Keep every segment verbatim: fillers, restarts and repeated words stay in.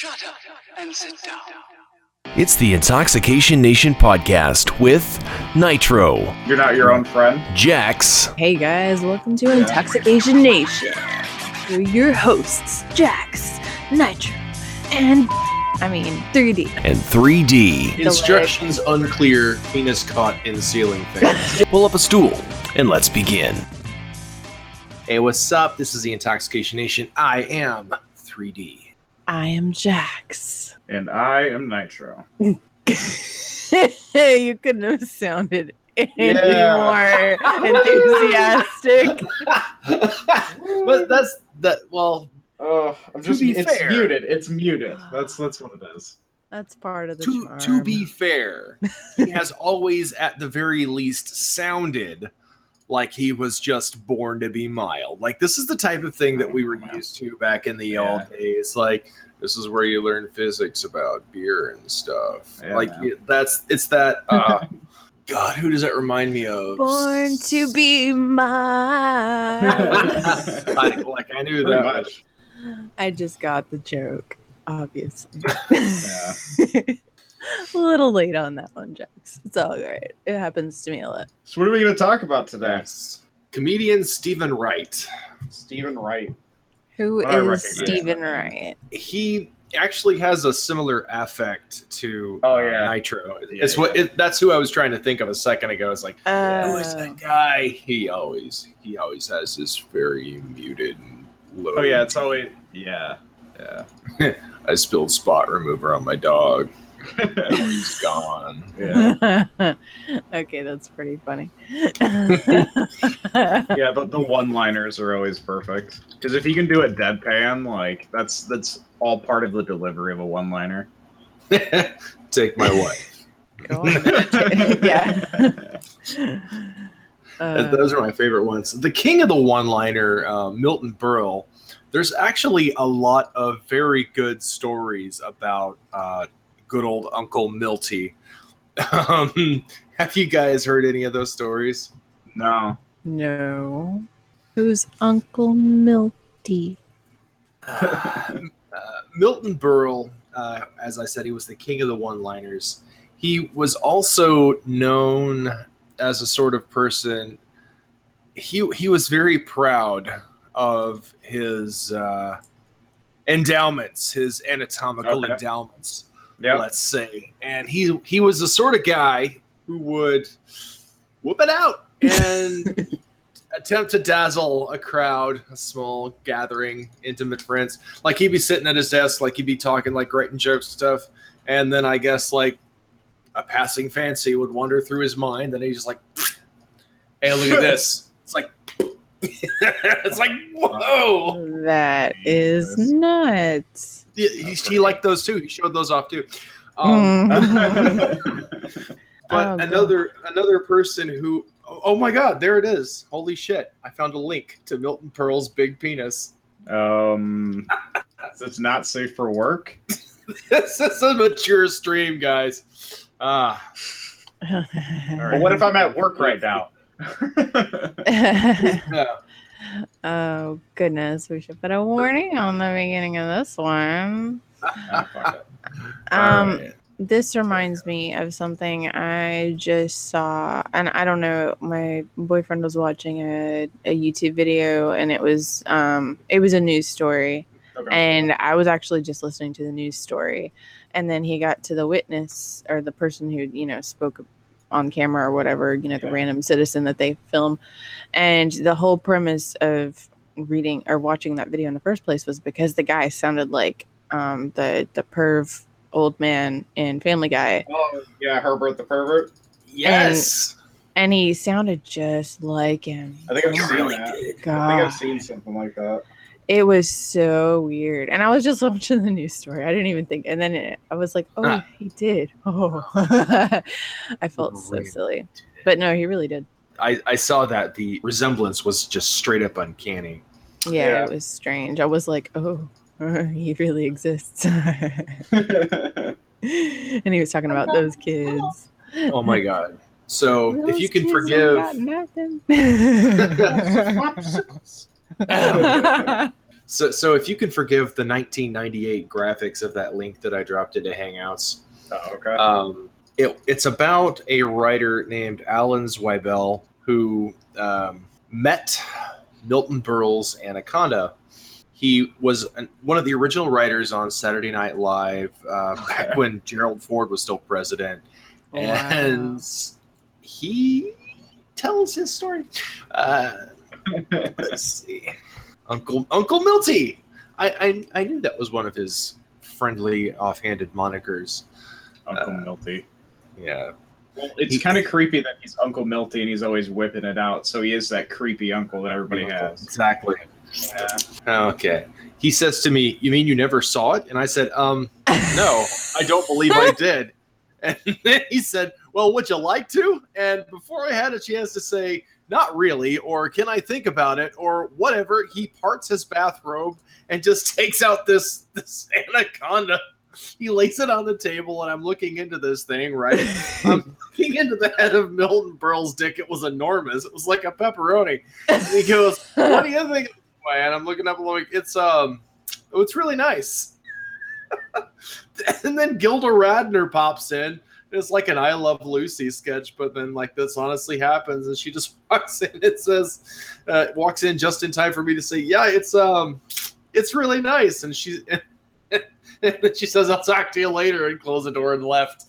Shut up and sit down. It's the Intoxication Nation podcast with Nitro. You're not your own friend? Jax. Hey guys, welcome to Intoxication Nation. We're your hosts, Jax, Nitro, and I mean three D. And three D. Instructions unclear, penis caught in ceiling fan. Pull up a stool and let's begin. Hey, what's up? This is the Intoxication Nation. I am three D. I am Jax. And I am Nitro. You couldn't have sounded any Yeah. more enthusiastic. But that's that. Well, Oh, I'm To just be it's fair- muted. It's muted. That's that's what it is. That's part of the to charm. to be fair, he has always, at the very least, sounded like he was just born to be mild. Like, this is the type of thing that we were used to back in the Yeah. old days. Like, this is where you learn physics about beer and stuff. Yeah, like, man. it- that's it's that. Uh, God, who does that remind me of? Born to be mine. I, like I knew Pretty that. much. I just got the joke, obviously. Yeah. A little late on that one, Jax. It's all right. It happens to me a lot. So what are we going to talk about today? Yes. Comedian Stephen Wright. Stephen Wright. Who I is recognize Stephen that. Wright? He actually has a similar affect to Oh, uh, yeah. Nitro. Yeah, it's what yeah. it, that's who I was trying to think of a second ago. It's like, Uh, who is that guy? He always he always has this very muted and low. Oh yeah, it's always yeah. Yeah. I spilled spot remover on my dog. He's gone. Yeah. Okay, that's pretty funny. Yeah, the, the one-liners are always perfect. Because if you can do it deadpan, like that's that's all part of the delivery of a one-liner. Take my wife. Go on. Yeah. And Uh, those are my favorite ones. The king of the one-liner, uh, Milton Berle. There's actually a lot of very good stories about uh, good old Uncle Milty. Um, have you guys heard any of those stories? No. no. Who's Uncle Milty? Uh, Milton Berle, uh, as I said, he was the king of the one-liners. He was also known as a sort of person. He he was very proud of his uh, endowments, his anatomical Okay. endowments, Yeah. let's say. And he he was the sort of guy who would whoop it out and attempt to dazzle a crowd, a small gathering, intimate friends. Like, he'd be sitting at his desk, like he'd be talking, like writing jokes and stuff. And then I guess like a passing fancy would wander through his mind. And he's just like, hey, look at this. It's like, it's like, whoa. That is nuts. He, he, he liked those too. He showed those off too. Um, Mm. But Oh, God. another another person who, oh, oh my God, there it is. Holy shit. I found a link to Milton Berle's big penis. um, it's not safe for work. This is a mature stream, guys. Ah, Well, what if I'm at work right now? yeah. Oh, goodness. We should put a warning on the beginning of this one. Ah, fuck it. Um, Alright. This reminds me of something I just saw, and I don't know. My boyfriend was watching a, a YouTube video, and it was um it was a news story, Okay. and I was actually just listening to the news story, and then he got to the witness or the person who you know spoke on camera or whatever, you know, the Yeah. random citizen that they film, and the whole premise of reading or watching that video in the first place was because the guy sounded like um the the perv old man in Family Guy, Oh, yeah, Herbert the pervert. Yes. and he sounded just like him. I think I've You seen really that. did. I think God, I've seen something like that. it was so weird. And I was just watching the news story. I didn't even think. And then it, I was like, oh, Ah. he did. Oh, I felt so Really silly. But no, he really did. I, I saw that the resemblance was just straight up uncanny. Yeah, Yeah. it was strange. I was like, oh, he really exists. And he was talking about those kids. Oh my God. So if you Those can kids forgive, ain't got nothing. So, so if you can forgive the nineteen ninety-eight graphics of that link that I dropped into Hangouts, Oh, okay. um, it, it's about a writer named Alan Zweibel who um, met Milton Berle's Anaconda. He was an, one of the original writers on Saturday Night Live uh, back when Gerald Ford was still president. Wow. And he tells his story. Uh, let's see. Uncle Uncle Milty. I, I I knew that was one of his friendly, offhanded monikers. Uncle uh, Milty. Yeah. Well, it's kind of creepy that he's Uncle Milty and he's always whipping it out. So he is that creepy uncle that everybody has. Exactly. Yeah. Okay. He says to me, "You mean you never saw it?" And I said, "Um, no, I don't believe I did." And then he said, "Well, would you like to?" And before I had a chance to say, "Not really," or "Can I think about it?" or whatever, he parts his bathrobe and just takes out this this anaconda. He lays it on the table, and I'm looking into this thing, right? I'm looking into the head of Milton Berle's dick. It was enormous. It was like a pepperoni. And he goes, "What do you think?" And I'm looking up and like, it's um, oh, it's really nice. And then Gilda Radner pops in. It's like an I Love Lucy sketch, but then like this honestly happens, and she just walks in. It says, uh, walks in just in time for me to say, "Yeah, it's um, it's really nice." And she, and then she says, "I'll talk to you later," and closed the door and left.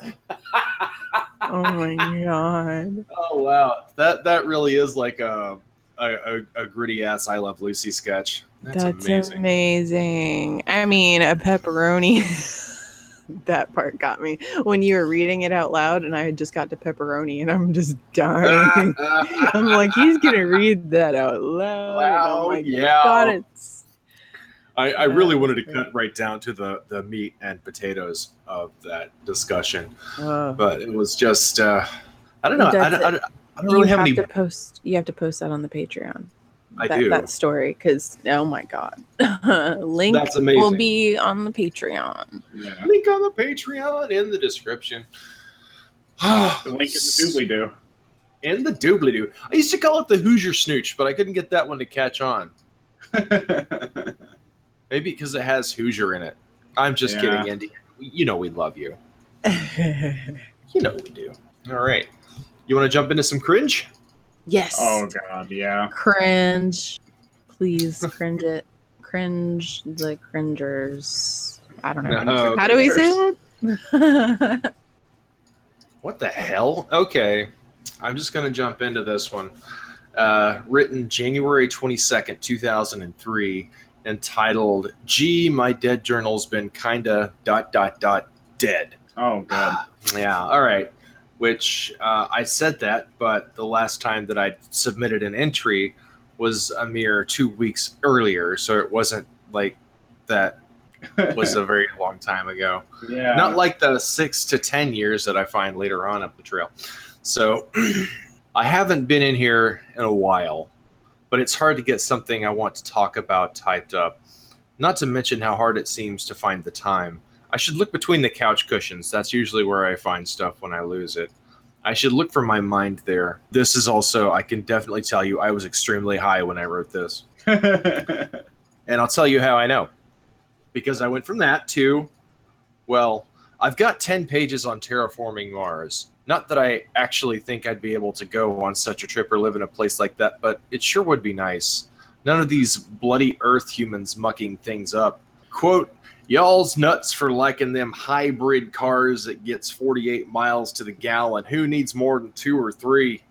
Oh my god! Oh wow, that that really is like a a, a, a gritty ass I Love Lucy sketch. That's, That's amazing. amazing. I mean, a pepperoni. That part got me when you were reading it out loud, and I had just got to pepperoni, and I'm just dying. I'm like, he's gonna read that out loud. Wow, oh my yeah. god, it's. I, I really wanted to cut right down to the, the meat and potatoes of that discussion, Uh, but it was just uh, I don't know. I That's don't, I don't, I don't you really have have any. to post. You have to post that on the Patreon. I that, do. that story because oh my god, link That's amazing. will be on the Patreon. Yeah. Link on the Patreon in the description. The link in the doobly doo. In the doobly doo. I used to call it the Hoosier Snooch, but I couldn't get that one to catch on. Maybe because it has Hoosier in it. I'm just Yeah. kidding, Andy. You know we love you. You know we do. All right. You want to jump into some cringe? Yes. Oh god, yeah. Cringe. Please cringe it. Cringe the cringers. I don't know. No, How do we say it? What the hell? Okay. I'm just going to jump into this one. Uh, written January twenty-second, two thousand three, entitled, "Gee, my dead journal's been kinda dot dot dot dead." Oh god. Yeah, all right. Which uh, I said that, but the last time that I submitted an entry was a mere two weeks earlier, so it wasn't like that was a very long time ago. Yeah. Not like the six to ten years that I find later on up the trail. So I haven't been in here in a while, but it's hard to get something I want to talk about typed up. Not to mention how hard it seems to find the time. I should look between the couch cushions. That's usually where I find stuff when I lose it. I should look for my mind there. This is also, I can definitely tell you, I was extremely high when I wrote this. And I'll tell you how I know. Because I went from that to, well, I've got ten pages on terraforming Mars. Not that I actually think I'd be able to go on such a trip or live in a place like that, but it sure would be nice. None of these bloody Earth humans mucking things up. Quote, "Y'all's nuts for liking them hybrid cars that gets forty-eight miles to the gallon. Who needs more than two or three?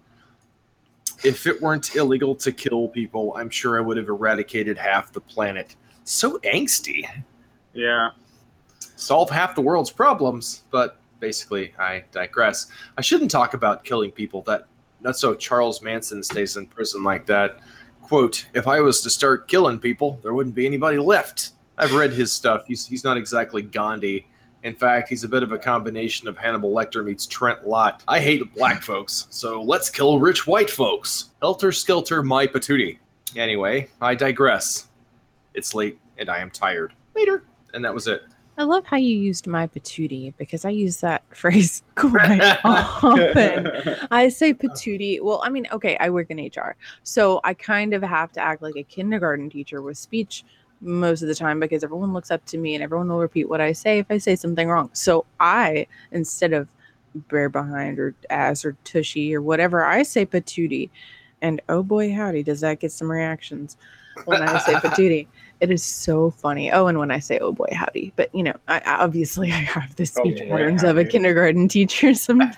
If it weren't illegal to kill people, I'm sure I would have eradicated half the planet." So angsty. Yeah. Solve half the world's problems, but basically, I digress. I shouldn't talk about killing people. That not so Charles Manson stays in prison like that. Quote, "If I was to start killing people, there wouldn't be anybody left." I've read his stuff. He's he's not exactly Gandhi. In fact, he's a bit of a combination of Hannibal Lecter meets Trent Lott. I hate black folks, so let's kill rich white folks. Helter skelter, my patootie. Anyway, I digress. It's late, and I am tired. Later. And that was it. I love how you used my patootie because I use that phrase quite often. I say patootie. Well, I mean, okay, I work in H R, so I kind of have to act like a kindergarten teacher with speech most of the time because everyone looks up to me and everyone will repeat what I say if I say something wrong. So I, instead of bear behind or ass or tushy or whatever, I say patootie. And oh boy, howdy, does that get some reactions when I say patootie. It is so funny. Oh, and when I say oh boy, howdy. But, you know, I, obviously I have the speech boy, patterns of a howdy. kindergarten teacher sometimes.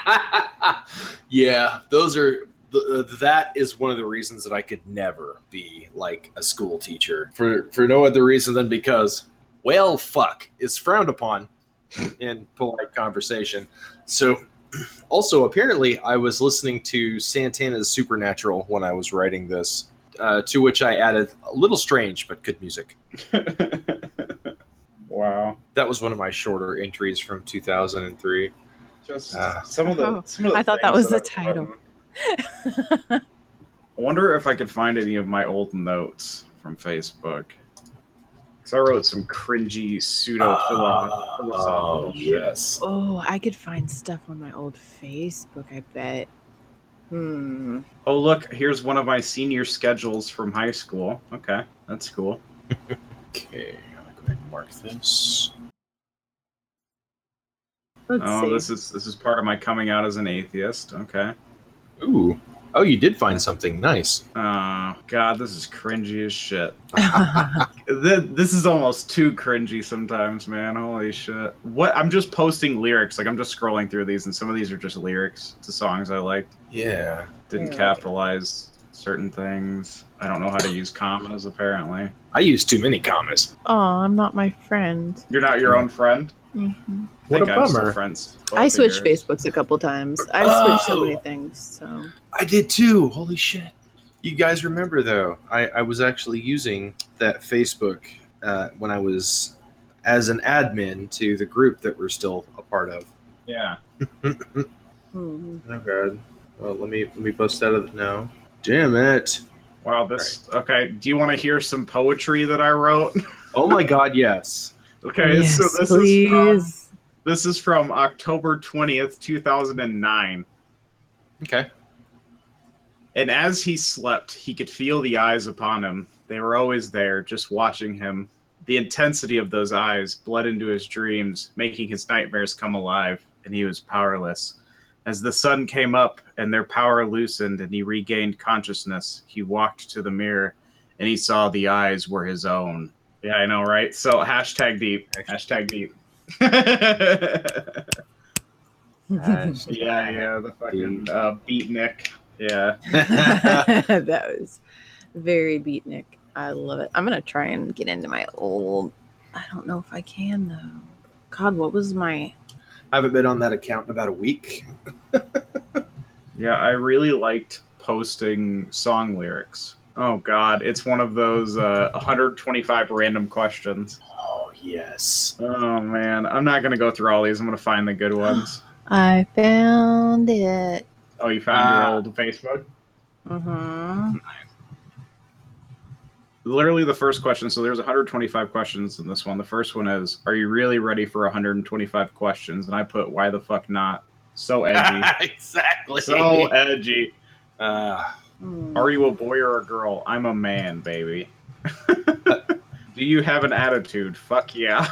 Yeah, those are th- that is one of the reasons that I could never be like a school teacher for for no other reason than because well fuck is frowned upon in polite conversation. So also apparently I was listening to Santana's Supernatural when I was writing this, uh, to which I added a little strange but good music. Wow. That was one of my shorter entries from two thousand three. Just Ah. some of the. Oh, some of the I thought that things was the I've title. written. I wonder if I could find any of my old notes from Facebook. Because I wrote some cringy pseudo philosophical Oh, shit. yes. Oh, I could find stuff on my old Facebook, I bet. Hmm. Oh, look, here's one of my senior schedules from high school. Okay, that's cool. Okay, I'm going to go ahead and mark this. Let's Oh, see. this is this is part of my coming out as an atheist. Okay. Ooh. Oh, you did find something nice. Oh, God, this is cringy as shit. Th- This is almost too cringy sometimes, man. Holy shit. What? I'm just posting lyrics. Like, I'm just scrolling through these, and some of these are just lyrics to songs I liked. Yeah. Didn't Yeah. capitalize certain things. I don't know how to use commas, apparently. I use too many commas. Oh, I'm not my friend. You're not your own friend? hmm I think What a I'm still bummer. friends. I Both of switched yours. Facebooks a couple times. I've switched so Oh. many things. So I did too. Holy shit. You guys remember, though, I, I was actually using that Facebook uh, when I was as an admin to the group that we're still a part of. Yeah. hmm. Oh, God. Well, let me, let me bust out of it now. Damn it. Wow, this. Okay, do you want to hear some poetry that I wrote? Oh, my God, yes. Okay, yes, so this please. is from, this is from October twentieth, two thousand nine. Okay. And as he slept, he could feel the eyes upon him. They were always there, just watching him. The intensity of those eyes bled into his dreams, making his nightmares come alive, and he was powerless. As the sun came up and their power loosened and he regained consciousness, he walked to the mirror and he saw the eyes were his own. Yeah, I know, right? So hashtag deep. Hashtag deep. Yeah, yeah, the fucking uh, beatnik. Yeah. That was very beatnik. I love it. I'm gonna try and get into my old. I don't know if I can though. God, what was my? I haven't been on that account in about a week. Yeah, I really liked posting song lyrics. Oh God, it's one of those uh, one hundred twenty-five random questions. Oh, yes. Oh man, I'm not gonna go through all these. I'm gonna find the good ones. I found it. Oh, you found Ah. your old Facebook? Mm-hmm. Literally the first question. So there's one hundred twenty-five questions in this one. The first one is, "Are you really ready for one hundred twenty-five questions?" And I put, "Why the fuck not?" So edgy. Exactly. So edgy. Uh, Are you a boy or a girl? I'm a man, baby. Do you have an attitude? Fuck yeah.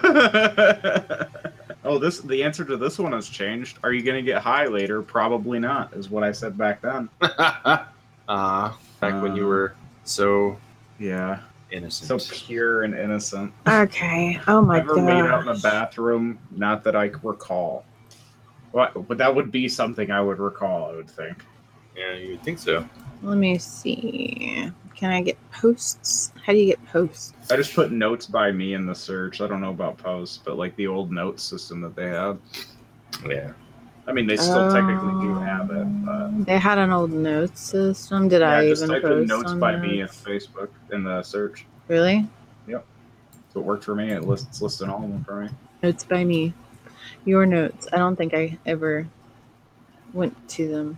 Oh, this the answer to this one has changed. Are you gonna get high later? Probably not, is what I said back then. uh, back when you were so Yeah. innocent. So pure and innocent. Okay. Oh my Ever made out in a god. bathroom? Not that I recall. What? But that would be something I would recall, I would think. Yeah, you would think so. Let me see. Can I get posts? How do you get posts? I just put notes by me in the search. I don't know about posts, but like the old note system that they had. Yeah. I mean, they still technically do have it, but Um, They had an old notes system. Did yeah, I just even type post in notes on by that? me in Facebook in the search. Really? So it worked for me. It lists it's listing all of them for me. Notes by me. Your notes. I don't think I ever went to them.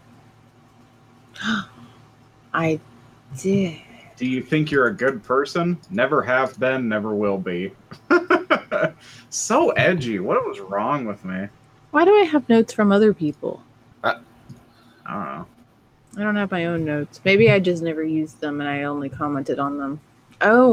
I did. Do you think you're a good person? Never have been, never will be. So edgy. What was wrong with me? Why do I have notes from other people? I don't know. I don't have my own notes. Maybe I just never used them and I only commented on them. Oh,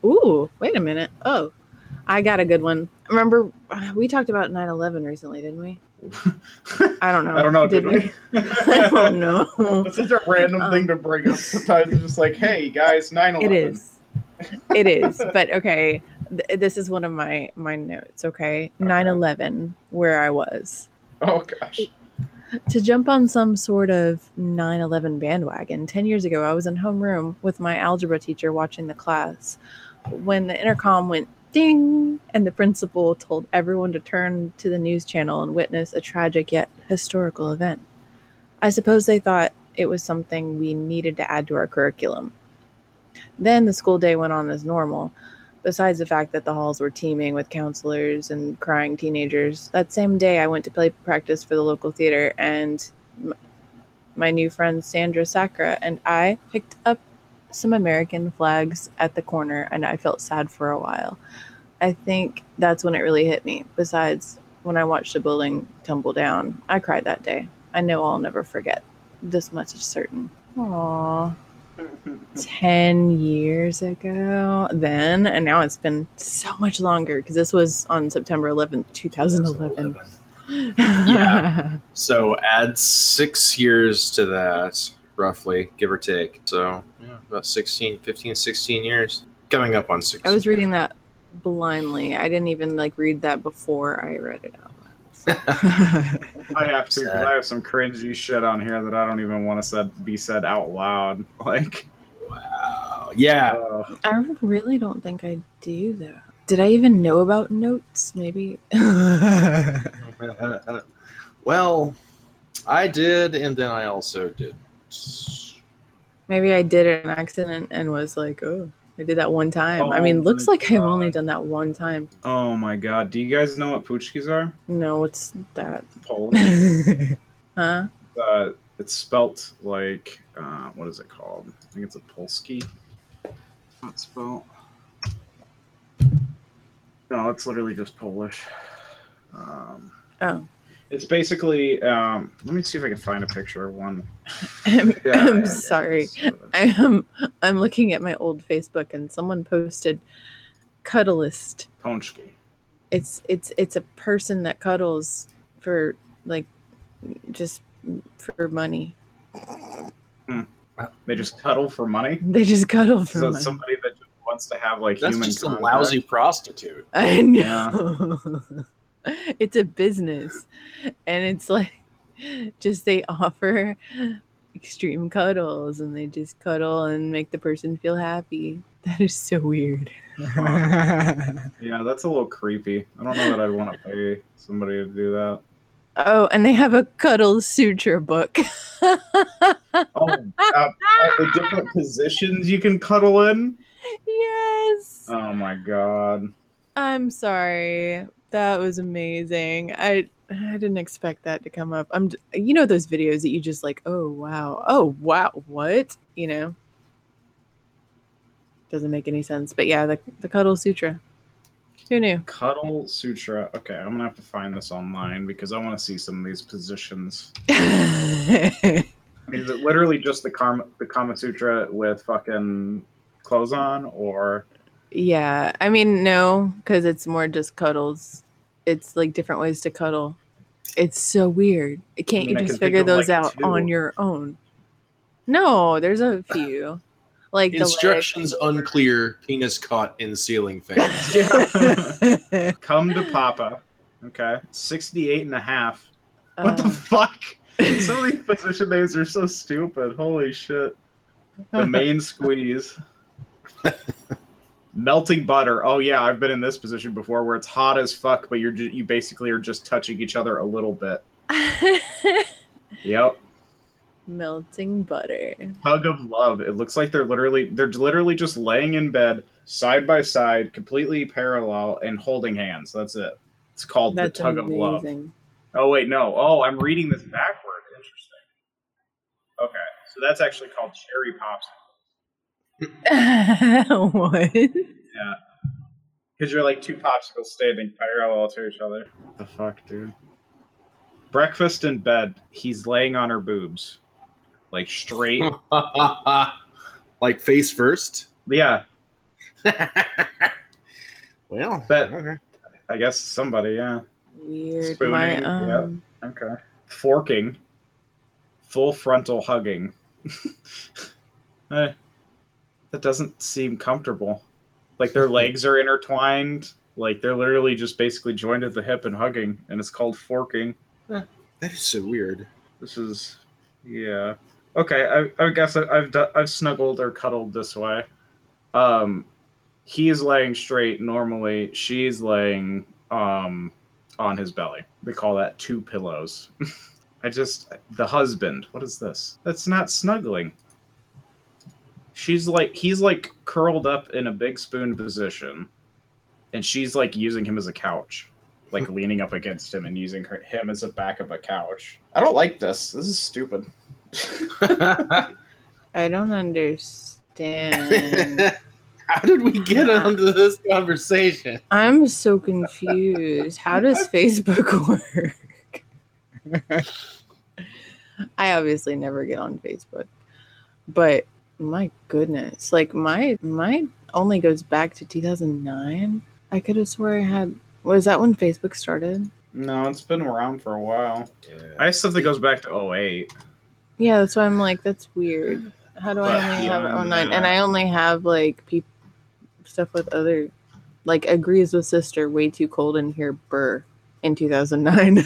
Ooh, wait a minute. Oh, I got a good one. Remember, we talked about nine eleven recently, didn't we? I don't know. I don't know. Did, Did we? I don't know. That's such a random Um, thing to bring up. Sometimes it's just like, hey, guys, nine eleven. It is. It is. But okay, th- this is one of my, my notes, okay? nine eleven, where I was. Oh, gosh. To jump on some sort of nine eleven bandwagon, ten years ago, I was in homeroom with my algebra teacher watching the class when the intercom went ding and the principal told everyone to turn to the news channel and witness a tragic yet historical event. I suppose they thought it was something we needed to add to our curriculum. Then the school day went on as normal. Besides the fact that the halls were teeming with counselors and crying teenagers, that same day I went to play practice for the local theater, and m- my new friend Sandra Sacra and I picked up some American flags at the corner, and I felt sad for a while. I think that's when it really hit me. Besides, when I watched the building tumble down, I cried that day. I know I'll never forget. This much is certain. Aww. ten years ago then, and now it's been so much longer because this was on September eleventh, twenty eleven. Yeah. So add six years to that, roughly, give or take. So yeah, about sixteen, fifteen, sixteen years. Coming up on sixteen. I was reading that blindly. I didn't even like read that before I read it out loud. I have to, because I have some cringy shit on here that I don't even want to said, be said out loud. Like, Wow. Yeah. uh, I really don't think I do though. Did I even know about notes? Maybe. Well, I did, and then I also did. Maybe I did it an accident and was like, oh, I did that one time. I Oh mean, looks my like I've only God. done that one time. oh my god. Do you guys know what Puchkis are? No, what's that? Polish. Huh? uh, it's spelt like, uh, what is it called? I think it's a Polski. Not spelled. No, it's literally just Polish. Um, Oh. it's basically, um, let me see if I can find a picture of one. I'm, Yeah, I'm yeah, sorry. yeah. I am I'm looking at my old Facebook and someone posted cuddlist. Ponchki. It's it's it's a person that cuddles for like just for money. They just cuddle for money. They just cuddle for So money. it's somebody that just wants to have like That's human just a contact. lousy prostitute. I know. It's a business. And it's like just they offer extreme cuddles and they just cuddle and make the person feel happy. That is so weird. Yeah, that's a little creepy. I don't know that I'd want to pay somebody to do that. Oh, and they have a cuddle suture book. Oh, uh, all the different positions you can cuddle in. Yes. Oh my god. I'm sorry. That was amazing. I I didn't expect that to come up. I'm, you know, those videos that you just like, oh wow, oh wow, what? You know, doesn't make any sense. But yeah, the the cuddle sutra. Who knew? Cuddle Sutra. Okay, I'm gonna have to find this online because I want to see some of these positions. Is it literally just the Karma, the Kama Sutra with fucking clothes on, or Yeah, I mean, no, because it's more just cuddles. It's like different ways to cuddle. It's so weird. Can't I mean, I you can just think figure of, those like, out two. on your own? No, there's a few. Like the Instructions unclear. Penis caught in ceiling fan. yeah. Come to Papa. Okay, sixty-eight and a half. What the Uh, fuck? Some of these position names are so stupid. Holy shit. The main squeeze. Melting butter. Oh yeah, I've been in this position before where it's hot as fuck, but you're ju- you basically are just touching each other a little bit. Yep. melting butter. Hug of love. It looks like they're literally they're literally just laying in bed side by side, completely parallel, and holding hands. That's it. It's called That's the tug of love. amazing. Oh wait, no. Oh, I'm reading this backward. Interesting. Okay, so that's actually called cherry pops. What? Yeah. Because you're like two popsicles standing parallel to each other. What the fuck, dude? Breakfast in bed. He's laying on her boobs. Like straight. Like face first. Yeah. Well, But- okay. I guess somebody, yeah. Weird. Spooning, My yep. um. Okay. Forking. Full frontal hugging. Eh, that doesn't seem comfortable. Like their legs are intertwined. Like they're literally just basically joined at the hip and hugging, and it's called forking. That is so weird. This is, yeah. Okay, I, I guess I, I've do, I've snuggled or cuddled this way. Um, he's laying straight normally. She's laying um on his belly. They call that two pillows. I just the husband. What is this? That's not snuggling. She's like he's like curled up in a big spoon position, and she's like using him as a couch, like leaning up against him and using her, him as a back of a couch. I don't like this. This is stupid. I don't understand. How did we get onto this conversation? I'm so confused. How does Facebook work? I obviously never get on Facebook, but my goodness, like my my only goes back to two thousand nine. I could have swore I had. Was that when Facebook started? No, it's been around for a while. Yeah. I have stuff that goes back to oh eight. Yeah, that's why I'm like, that's weird. How do I But only have beyond oh nine? that- And I only have like people stuff with other, like agrees with sister. Way too cold in here. Burr in two thousand nine.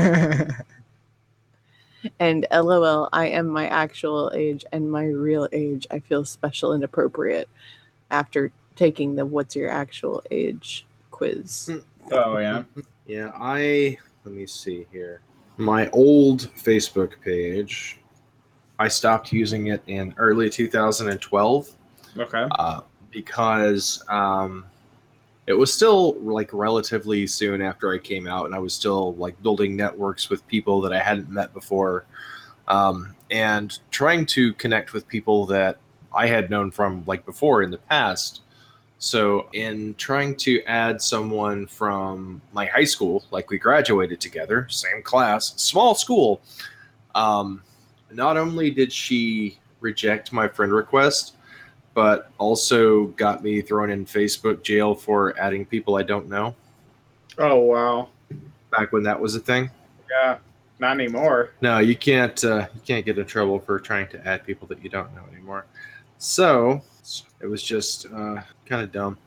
And LOL, I am my actual age and my real age. I feel special and appropriate after taking the what's your actual age quiz. Oh yeah. Yeah, I let me see here. My old Facebook page, I stopped using it in early two thousand twelve Okay. uh, because um, it was still like relatively soon after I came out, and I was still like building networks with people that I hadn't met before, um, and trying to connect with people that I had known from like before in the past. So in trying to add someone from my high school, like we graduated together, same class, small school, um, not only did she reject my friend request, but also got me thrown in Facebook jail for adding people I don't know. Oh wow. Back when that was a thing. Yeah. Not anymore. No, you can't. Uh, you can't get in trouble for trying to add people that you don't know anymore. So it was just uh, kind of dumb.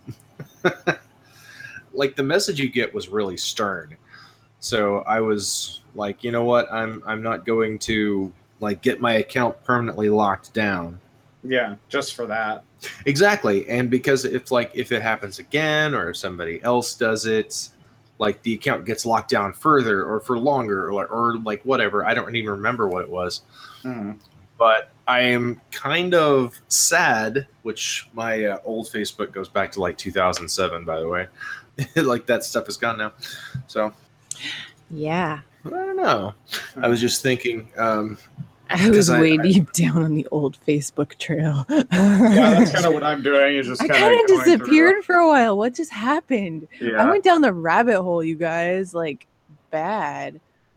Like the message you get was really stern. So I was like, you know what? I'm I'm not going to like get my account permanently locked down. Yeah. Just for that. Exactly. And because if like if it happens again or if somebody else does it, like the account gets locked down further or for longer or, or like whatever. I don't even remember what it was. Mm. But I am kind of sad, which my uh, old Facebook goes back to like two thousand seven, by the way. Like that stuff is gone now. So Yeah. I don't know. I was just thinking, um, I was I- way I- deep down on the old Facebook trail. Yeah, that's kind of what I'm doing. Is just I kind kind of of disappeared for a while. What just happened? Yeah. I went down the rabbit hole, you guys. Like, bad.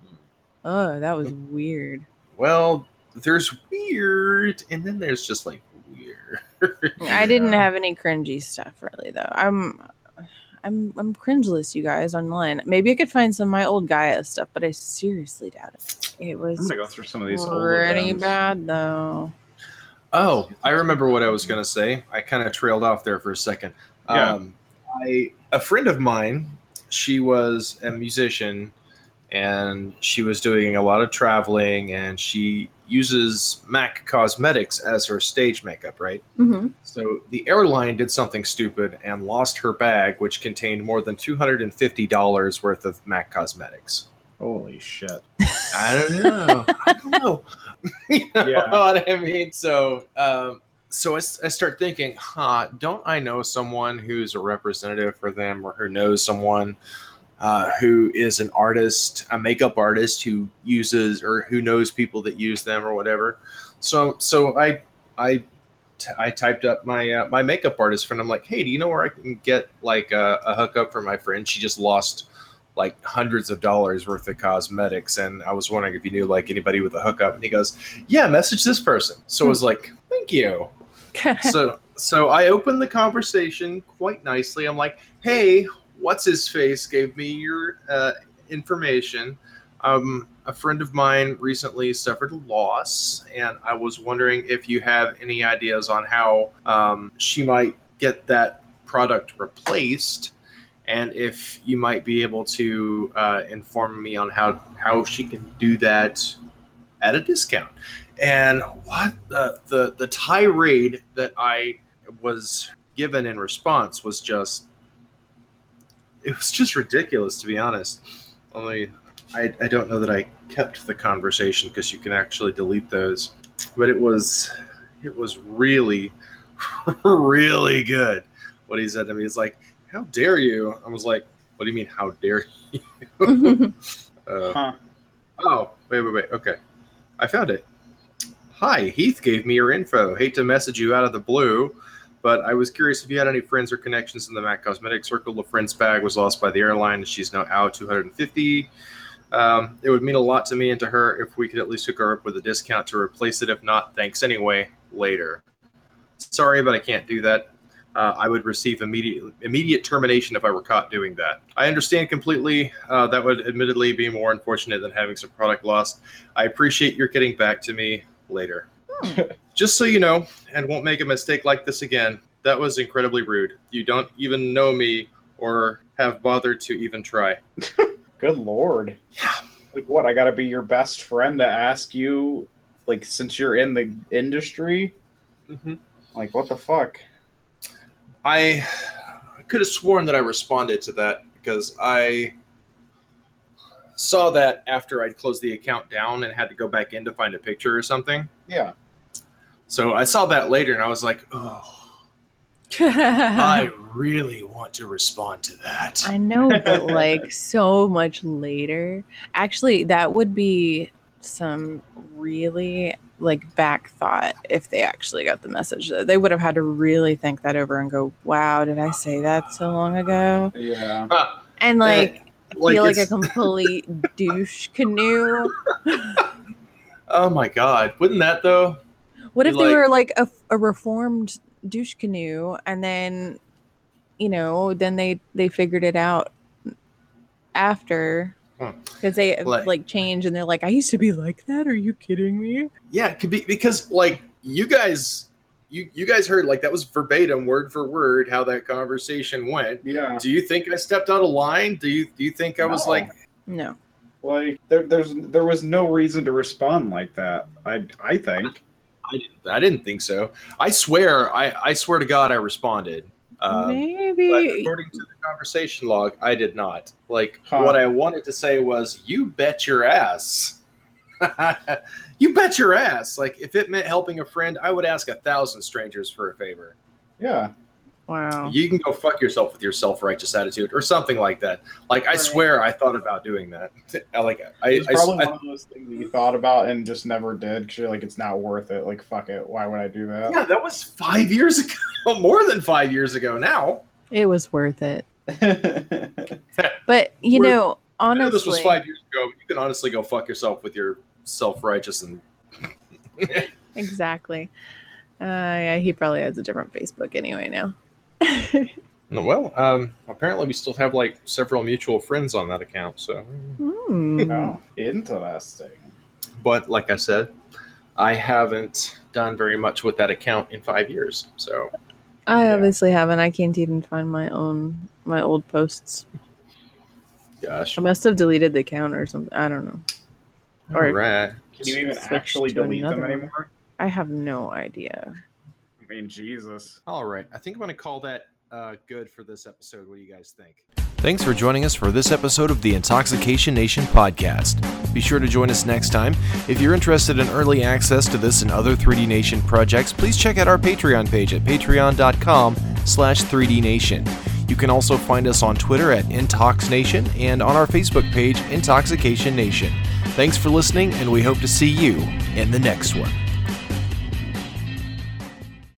Oh, that was weird. well, there's weird, and then there's just like weird. I didn't have any cringy stuff really, though. I'm, I'm, I'm cringeless, you guys, online. Maybe I could find some of my old Gaia stuff, but I seriously doubt it. It I'm was gonna go through some of these old pretty events. bad, though. Oh, I remember what I was gonna say. I kind of trailed off there for a second. Yeah. Um, I a friend of mine, she was a musician, and she was doing a lot of traveling, and she uses MAC Cosmetics as her stage makeup, right? Mm-hmm. So the airline did something stupid and lost her bag, which contained more than two hundred fifty dollars worth of MAC Cosmetics. Holy shit. I don't know. I don't know. You know Yeah. what I mean? So, um, so I, s- I start thinking, huh, don't I know someone who's a representative for them or who knows someone uh, who is an artist, a makeup artist who uses or who knows people that use them or whatever. So, so I, I, t- I typed up my uh, my makeup artist friend. I'm like, hey, do you know where I can get like a, a hookup for my friend? She just lost like hundreds of dollars worth of cosmetics, and I was wondering if you knew like anybody with a hookup. And he goes, yeah, message this person. So I was like, thank you. So so I opened the conversation quite nicely. I'm like, hey, what's his face gave me your uh, information. Um, a friend of mine recently suffered a loss, and I was wondering if you have any ideas on how um, she might get that product replaced, and if you might be able to uh, inform me on how, how she can do that at a discount. And what the, the the tirade that I was given in response was just, it was just ridiculous, to be honest. Only I, I don't know that I kept the conversation because you can actually delete those. But it was it was really, really good. What he said to me is like, how dare you? I was like, what do you mean, how dare you? uh, Huh. Oh, wait, wait, wait. Okay. I found it. Hi, Heath gave me your info. Hate to message you out of the blue, but I was curious if you had any friends or connections in the MAC Cosmetics circle. A friend's bag was lost by the airline, and she's now out two hundred fifty. Um, it would mean a lot to me and to her if we could at least hook her up with a discount to replace it. If not, thanks anyway. Later. Sorry, but I can't do that. Uh, I would receive immediate immediate termination if I were caught doing that. I understand completely. Uh, that would admittedly be more unfortunate than having some product lost. I appreciate your getting back to me later. Just so you know, and won't make a mistake like this again, that was incredibly rude. You don't even know me or have bothered to even try. Good Lord. Yeah. Like, what? I gotta be your best friend to ask you, like, since you're in the industry? Mm-hmm. Like, what the fuck? I could have sworn that I responded to that because I saw that after I'd closed the account down and had to go back in to find a picture or something. Yeah. So I saw that later and I was like, oh, I really want to respond to that. I know, but like so much later. Actually, that would be some really like back thought if they actually got the message. They would have had to really think that over and go, wow, did I say that so long ago? Yeah. Huh. And like, Like feel like a it's- complete douche canoe. Oh my God. Wouldn't that though? What if Be they like- were like a, a reformed douche canoe and then, you know, then they, they figured it out after because they Like- like change and they're like, I used to be like that. Are you kidding me? Yeah, it could be because like you guys, you, you guys heard like that was verbatim, word for word, how that conversation went. Yeah. Do you think I stepped out of line? Do you do you think I was No. like, No. Like, there, there's there was no reason to respond like that. I I think. I didn't, I didn't think so. I swear, I, I swear to God, I responded. Um, but Maybe. according to the conversation log, I did not. Like, Huh. what I wanted to say was, you bet your ass. You bet your ass. Like, if it meant helping a friend, I would ask a thousand strangers for a favor. Yeah. Wow. You can go fuck yourself with your self-righteous attitude or something like that. Like, I Right. swear I thought about doing that. I, like, I, It's I, probably I, one of those things that you thought about and just never did because you're like, it's not worth it. Like, fuck it. Why would I do that? yeah, that was five years ago. More than five years ago now. It was worth it. But, you We're- know, I honestly. know this was five years ago. But you can honestly go fuck yourself with your self-righteous and Exactly. Uh, yeah, he probably has a different Facebook anyway now. well, um, apparently we still have like several mutual friends on that account. So, Hmm. Oh, interesting. but like I said, I haven't done very much with that account in five years. So, I Yeah. obviously haven't. I can't even find my own my old posts. gosh, I must have deleted the account or something. I don't know. or- all right. Can you even Switch actually to delete them another one. anymore? I have no idea. I mean, Jesus. All right, I think I'm going to call that uh, good for this episode. What do you guys think? Thanks for joining us for this episode of the Intoxication Nation podcast. Be sure to join us next time. If you're interested in early access to this and other three D Nation projects, please check out our Patreon page at patreon.com slash 3dnation. You can also find us on Twitter at IntoxNation and on our Facebook page, Intoxication Nation. Thanks for listening, and we hope to see you in the next one.